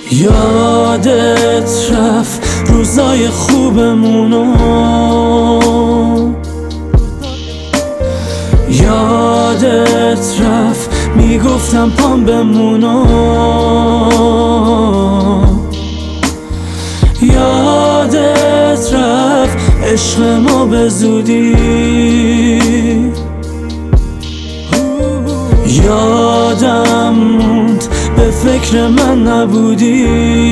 یادت رفت روزای خوبمونو، یادت رفت میگفتم پام بمونو، یادت رفت عشق ما به زودی، یادم موند به فکر من نبودی.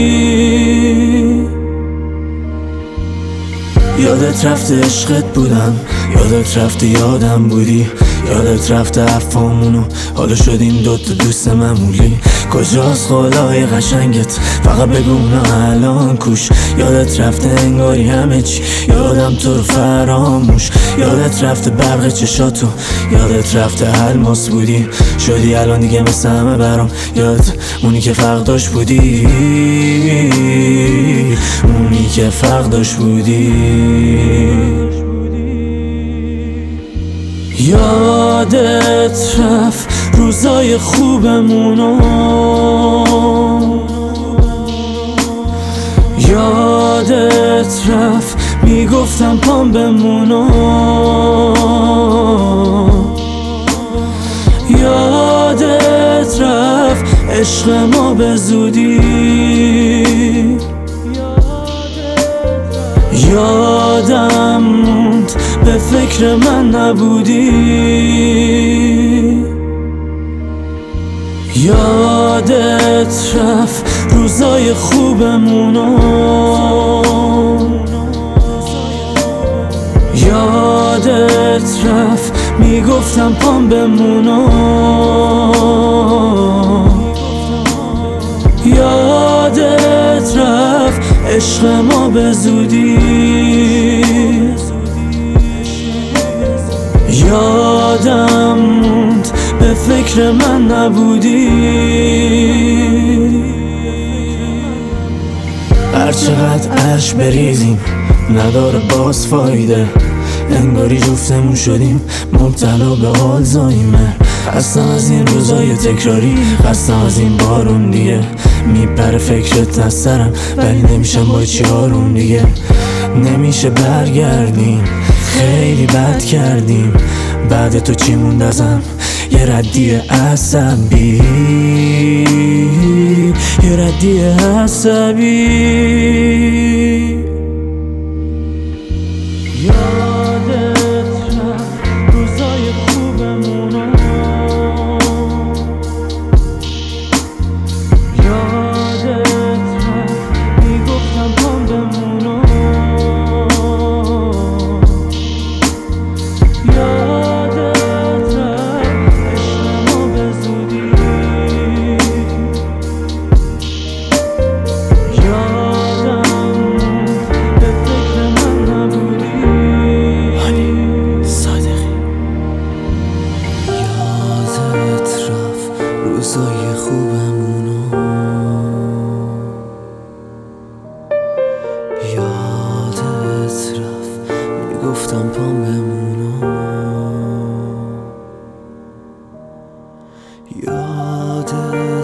یادت رفت عشقت بودم، یادت رفت یادم بودی، یادت رفت حرفامونو حالا شدیم دوتا دوست معمولی. کجاست خالای قشنگت؟ فقط بگو اونا الان کوش. یادت رفته انگاری همه چی، یادم تو رو فراموش. یادت رفته برق چشاتو، یادت رفته الماس بودی، شدی الان دیگه مثل همه برام. یادت اونی که فرق داشت بودی، اونی که فرق داشت بودی. یادت رفت روزای خوبمونو، یادت رفت میگفتم پام بمونو، یادت رفت عشق ما به زودی، یادم موند به فکر من نبودی. یادت رفت روزای خوبمونو، یادت رفت میگفتم پام بمونو، یادت رفت عشق ما به زودی، یادم موند به فکر من نبودی. هرچقدر عشق بریزیم نداره باز فایده، انگاری جفتمون شدیم مبتلا به آلزایمر. خستم از این روزای تکراری، خستم از این بارون دیگه. میپره فکرت از سرم ولی نمیشم با چی آروم دیگه. نمیشه برگردیم، خیلی بد کردیم. بعد تو چی موند ازم؟ یه ردی عصبی، یه ردی عصبی. یادت رفت روزای خوبمونو، یادت رفت میگفتم پام بمونو، یادت رفت عشق ما به زودی، یادم موند به فکر من نبودی. یادت رفت روزای خوبمونو، یادت رفت میگفتم پام بمونو، یادت